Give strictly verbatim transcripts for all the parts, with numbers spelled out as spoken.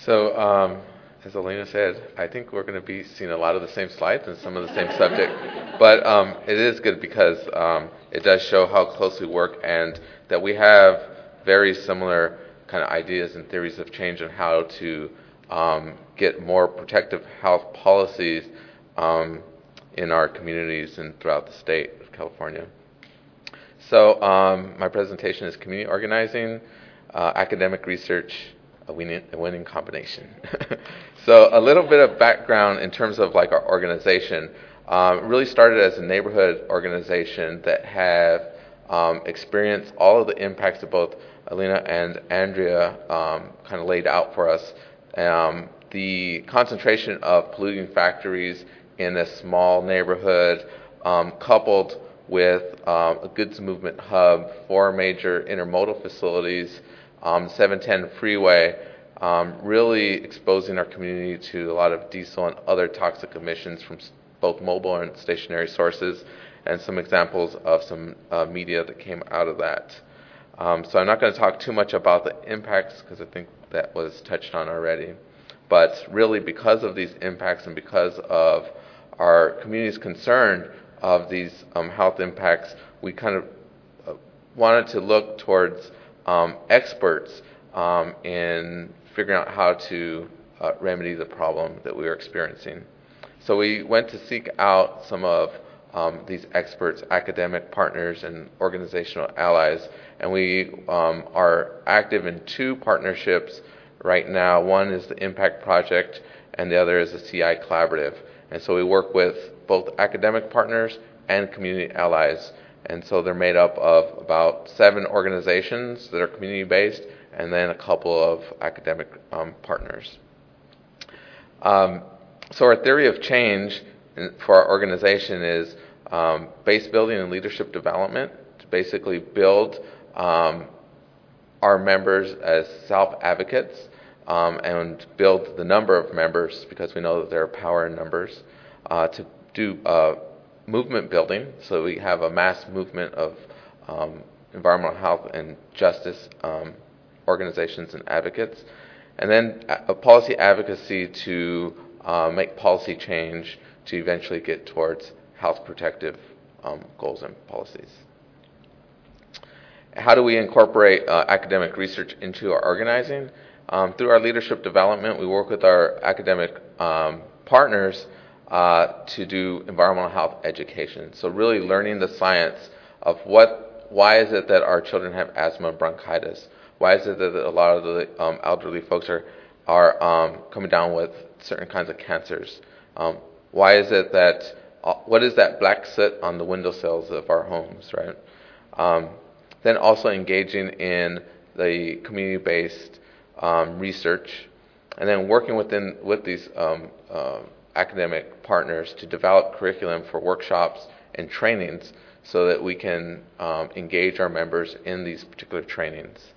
So, um, as Elena said, I think we're going to be seeing a lot of the same slides and some of the same subject. But um, it is good because um, it does show how closely we work and that we have very similar kind of ideas and theories of change on how to um, get more protective health policies um, in our communities and throughout the state of California. So um, my presentation is community organizing, uh, academic research, a winning, a winning combination. So a little bit of background in terms of like our organization. Um, it really started as a neighborhood organization that have um, experienced all of the impacts that both Alina and Andrea um, kind of laid out for us. Um, the concentration of polluting factories in a small neighborhood, um, coupled with um, a goods movement hub, four major intermodal facilities, um, seven ten freeway, um, really exposing our community to a lot of diesel and other toxic emissions from both mobile and stationary sources, and some examples of some uh, media that came out of that. Um, so I'm not going to talk too much about the impacts because I think that was touched on already. But really, because of these impacts and because of our community's concern of these um, health impacts, we kind of uh, wanted to look towards um, experts um, in figuring out how to uh, remedy the problem that we were experiencing. So we went to seek out some of um, these experts, academic partners, and organizational allies, and we um, are active in two partnerships right now. One is the Impact Project, and the other is the C I Collaborative. And so we work with both academic partners and community allies. And so they're made up of about seven organizations that are community-based and then a couple of academic um, partners. Um, so our theory of change for our organization is um, base building and leadership development to basically build um, our members as self-advocates um, and build the number of members, because we know that there are power in numbers, uh, to do uh, movement building, so we have a mass movement of um, environmental health and justice um, organizations and advocates, and then a policy advocacy to uh, make policy change to eventually get towards health protective um, goals and policies. How do we incorporate uh, academic research into our organizing? Um, through our leadership development, we work with our academic um, partners Uh, to do environmental health education. So really learning the science of what, why is it that our children have asthma and bronchitis? Why is it that a lot of the um, elderly folks are, are um, coming down with certain kinds of cancers? Um, why is it that, uh, what is that black soot on the windowsills of our homes, right? Um, then also engaging in the community-based um, research, and then working within with these um, uh, academic partners to develop curriculum for workshops and trainings so that we can um, engage our members in these particular trainings.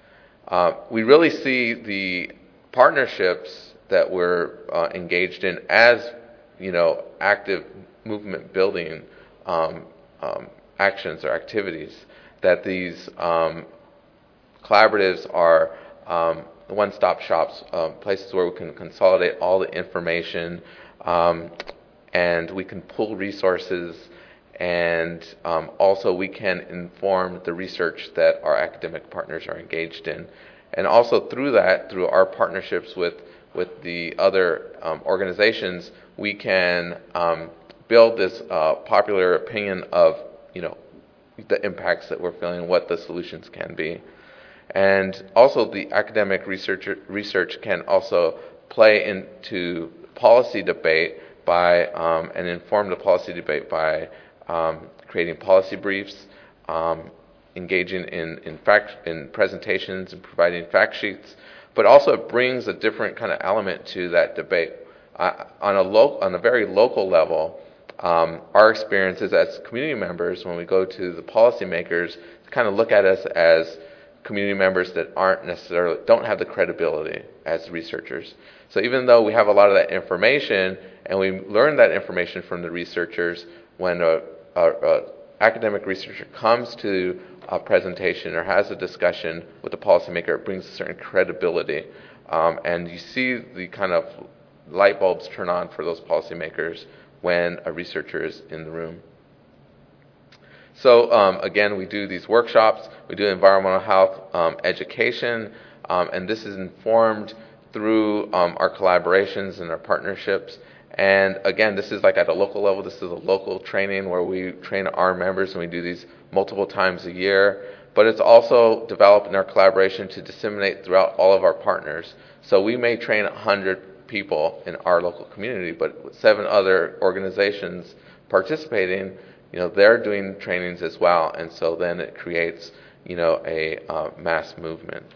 Uh, we really see the partnerships that we're uh, engaged in as, you know, active movement building um, um, actions or activities, that these um, collaboratives are um, one-stop shops, uh, places where we can consolidate all the information, Um, and we can pull resources, and um, also we can inform the research that our academic partners are engaged in. And also through that, through our partnerships with, with the other um, organizations, we can um, build this uh, popular opinion of, you know, the impacts that we're feeling, what the solutions can be. And also the academic research, research can also play into policy debate by um, and inform the policy debate by um, creating policy briefs, um, engaging in in fact in presentations and providing fact sheets, but also it brings a different kind of element to that debate. Uh, on a lo- on a very local level, um, our experiences as community members, when we go to the policymakers, kind of look at us as community members that aren't necessarily, don't have the credibility as researchers. So even though we have a lot of that information, and we learn that information from the researchers, when a, a, a academic researcher comes to a presentation or has a discussion with the policymaker, it brings a certain credibility. Um, and you see the kind of light bulbs turn on for those policymakers when a researcher is in the room. So um, again, we do these workshops, we do environmental health um, education, um, and this is informed through um, our collaborations and our partnerships. And again, this is like at a local level. This is a local training where we train our members, and we do these multiple times a year. But it's also developed in our collaboration to disseminate throughout all of our partners. So we may train one hundred people in our local community, but with seven other organizations participating, you know, they're doing trainings as well. And so then it creates, you know, a uh, mass movement.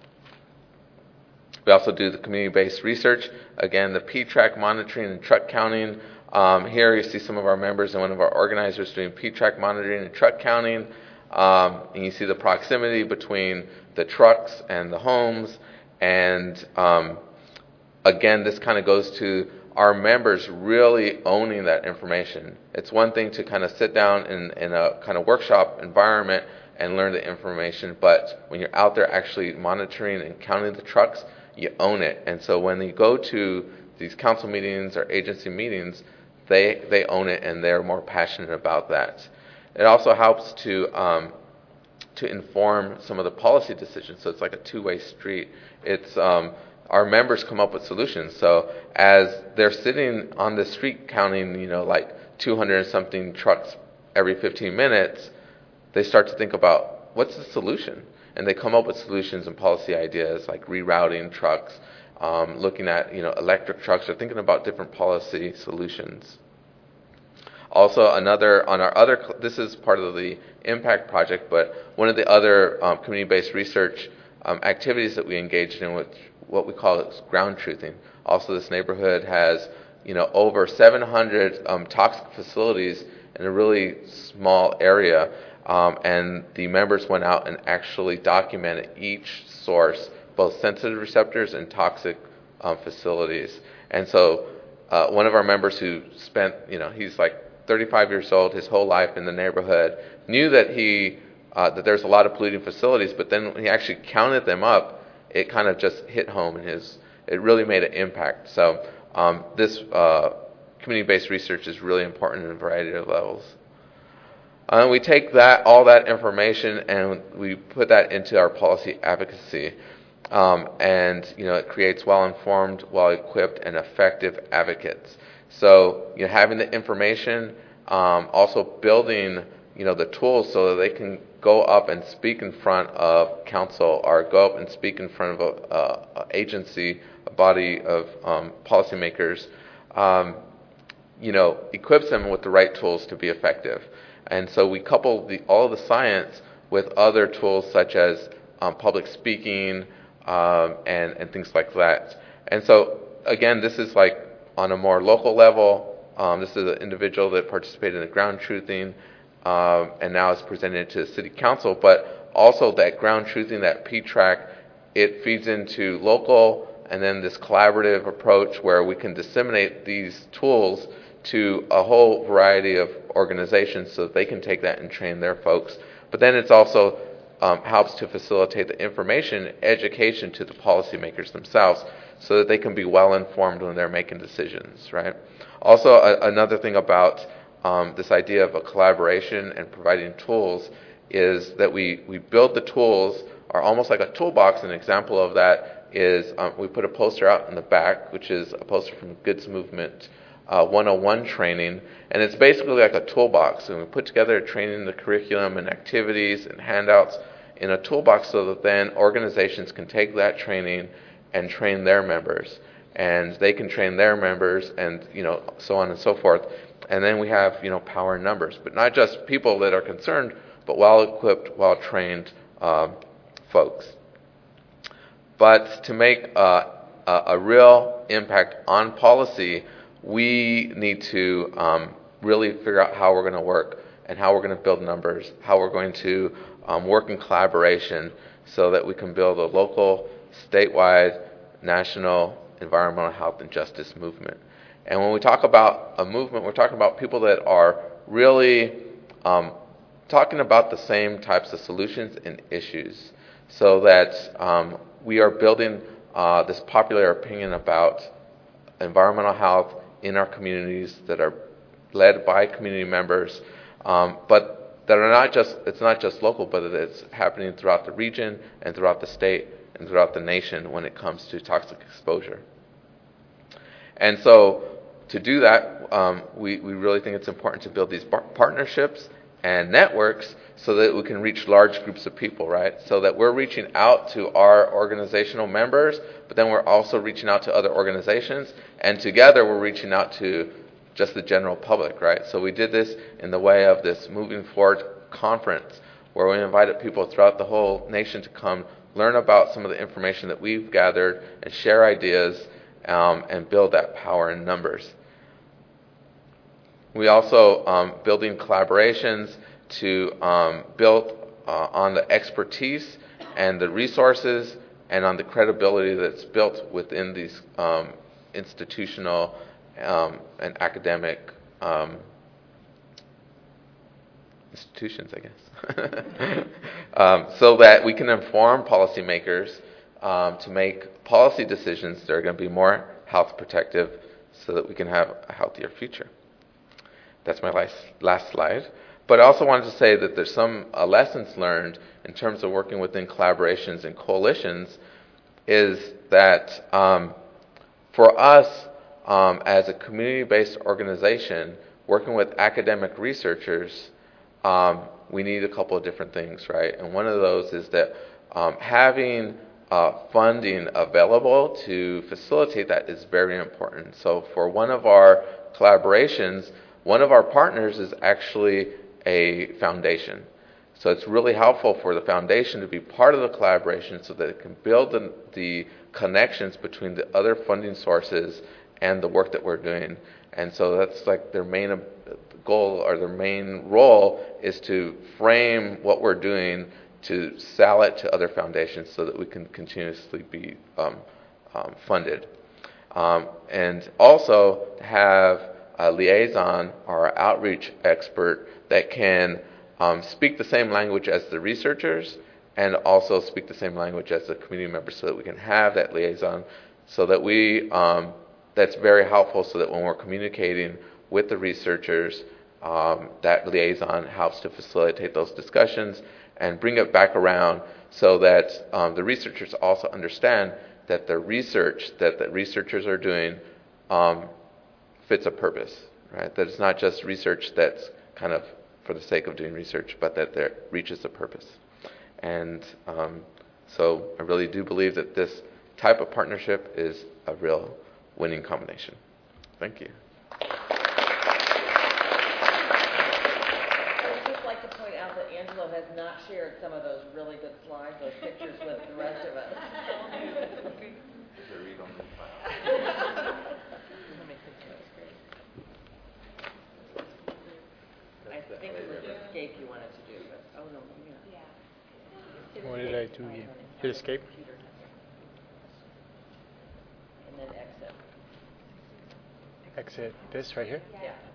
We also do the community-based research. Again, the P TRAC monitoring and truck counting. Um, here you see some of our members and one of our organizers doing P TRAC monitoring and truck counting. Um, and you see the proximity between the trucks and the homes. And um, again, this kind of goes to our members really owning that information. It's one thing to kind of sit down in, in a kind of workshop environment and learn the information, but when you're out there actually monitoring and counting the trucks, you own it. And so when you go to these council meetings or agency meetings, they they own it and they're more passionate about that. It also helps to um, to inform some of the policy decisions. So it's like a two-way street. It's um, our members come up with solutions. So as they're sitting on the street counting, you know, like two hundred and something trucks every fifteen minutes, they start to think about what's the solution, and they come up with solutions and policy ideas like rerouting trucks, um, looking at you know electric trucks, or thinking about different policy solutions. Also, another on our other, this is part of the impact project, but one of the other um, community-based research um, activities that we engaged in, which what we call is ground truthing. Also, this neighborhood has you know over seven hundred um, toxic facilities in a really small area, um, and the members went out and actually documented each source, both sensitive receptors and toxic um, facilities. And so, uh, one of our members who spent, you know, he's like thirty-five years old, his whole life in the neighborhood, knew that he uh, that there's a lot of polluting facilities, but then when he actually counted them up, it kind of just hit home, and his it really made an impact. So um, this uh, community-based research is really important in a variety of levels. Uh, we take that all that information and we put that into our policy advocacy, um, and you know it creates well-informed, well-equipped, and effective advocates. So you know, having the information, um, also building you know the tools so that they can go up and speak in front of council, or go up and speak in front of a, a, a agency, a body of um, policymakers, um, you know, equips them with the right tools to be effective. And so we couple the, all of the science with other tools such as um, public speaking um, and, and things like that. And so again, this is like on a more local level. Um, this is an individual that participated in the ground truthing, um, and now is presented to the city council. But also that ground truthing, that P TRAC, it feeds into local and then this collaborative approach where we can disseminate these tools to a whole variety of organizations so that they can take that and train their folks. But then it's also um, helps to facilitate the information education to the policymakers themselves so that they can be well informed when they're making decisions, right? Also, a, another thing about um, this idea of a collaboration and providing tools is that we, we build the tools are almost like a toolbox. An example of that is um, we put a poster out in the back, which is a poster from Goods Movement Uh, one oh one training, and it's basically like a toolbox, and we put together training, the curriculum and activities and handouts in a toolbox so that then organizations can take that training and train their members, and they can train their members, and you know so on and so forth. And then we have you know power in numbers, but not just people that are concerned, but well-equipped, well-trained um, folks. But to make uh, a, a real impact on policy, we need to um, really figure out how we're going to work and how we're going to build numbers, how we're going to um, work in collaboration so that we can build a local, statewide, national environmental health and justice movement. And when we talk about a movement, we're talking about people that are really um, talking about the same types of solutions and issues so that um, we are building uh, this popular opinion about environmental health in our communities that are led by community members, um, but that are not just, it's not just local, but it's happening throughout the region and throughout the state and throughout the nation when it comes to toxic exposure. And so to do that, um, we, we really think it's important to build these bar- partnerships and networks so that we can reach large groups of people, right? So that we're reaching out to our organizational members, but then we're also reaching out to other organizations, and together we're reaching out to just the general public, right? So we did this in the way of this Moving Forward conference, where we invited people throughout the whole nation to come learn about some of the information that we've gathered and share ideas um, and build that power in numbers. We also um, building collaborations to um, build uh, on the expertise and the resources and on the credibility that's built within these um, institutional um, and academic um, institutions, I guess, um, so that we can inform policymakers um, to make policy decisions that are going to be more health protective so that we can have a healthier future. That's my last, last slide. But I also wanted to say that there's some uh, lessons learned in terms of working within collaborations and coalitions is that um, for us um, as a community-based organization working with academic researchers, um, we need a couple of different things, right? And one of those is that um, having uh, funding available to facilitate that is very important. So for one of our collaborations, one of our partners is actually a foundation. So it's really helpful for the foundation to be part of the collaboration so that it can build the, the connections between the other funding sources and the work that we're doing. And so that's like their main goal or their main role is to frame what we're doing to sell it to other foundations so that we can continuously be um, um, funded. Um, and also have a liaison or an outreach expert that can um, speak the same language as the researchers and also speak the same language as the community members so that we can have that liaison so that we, um, that's very helpful so that when we're communicating with the researchers, um, that liaison helps to facilitate those discussions and bring it back around so that um, the researchers also understand that the research that the researchers are doing um, fits a purpose, right? That it's not just research that's kind of for the sake of doing research, but that there reaches a purpose. And um, so I really do believe that this type of partnership is a real winning combination. Thank you. I'd just like to point out that Angelo has not shared some of those really good slides, those pictures with the rest of us. I think it was escape you wanted to do, but oh no, yeah. What did I do here? Hit escape? And then exit. Exit this right here? Yeah.